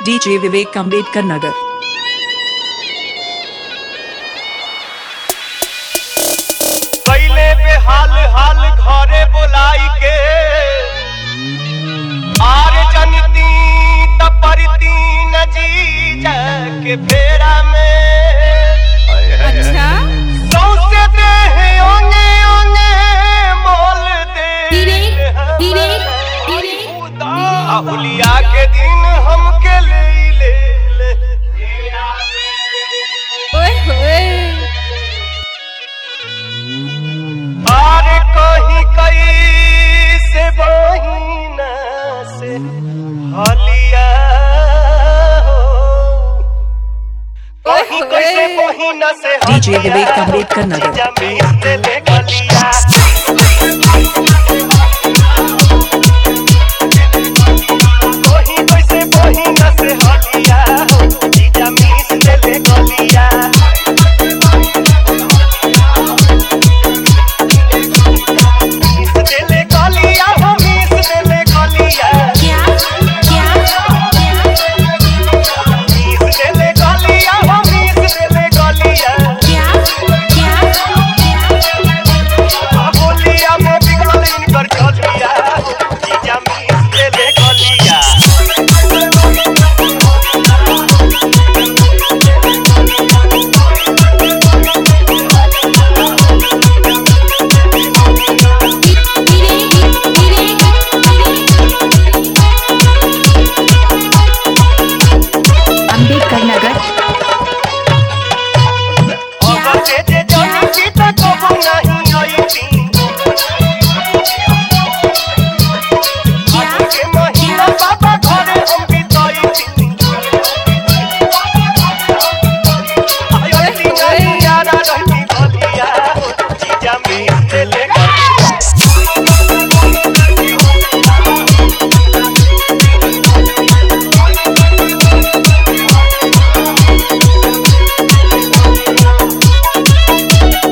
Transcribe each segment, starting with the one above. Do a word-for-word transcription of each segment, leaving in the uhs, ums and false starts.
DJ विवेक अम्बेडकर नगर। पहले पे हाल हाल घरे बोलाई के आर जनती तपरती न जी जाके फेरा में अच्छा सौसे दे ओंगे ओंगे मोल दे धीरे धीरे हुलिया के दिन हमके ले ले ले ओए होए आरे कहीं कहीं से बहिना से हलिया हो कहीं कैसे बहिना से डीजे विवेक अम्बेडकर नगर। जमीन से ले गलिया कहीं कैसे बहिना से हलिया हो जमीन से ले गलिया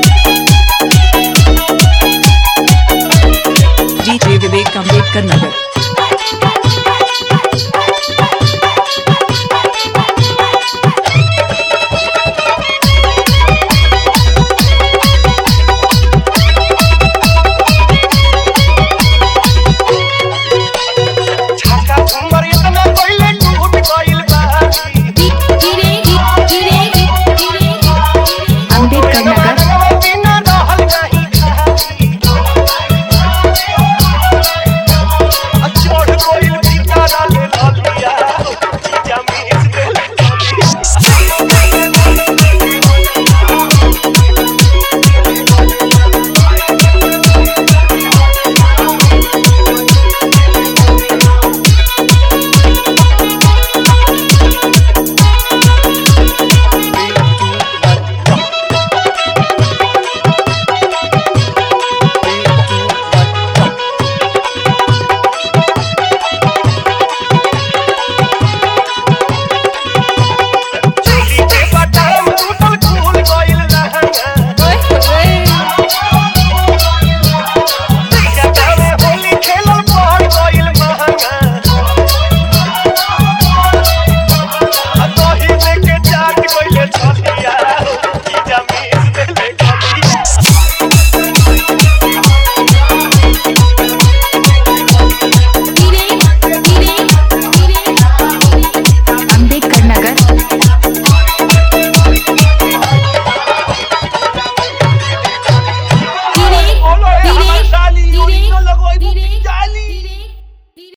डीजे विवेक अम्बेडकर नगर।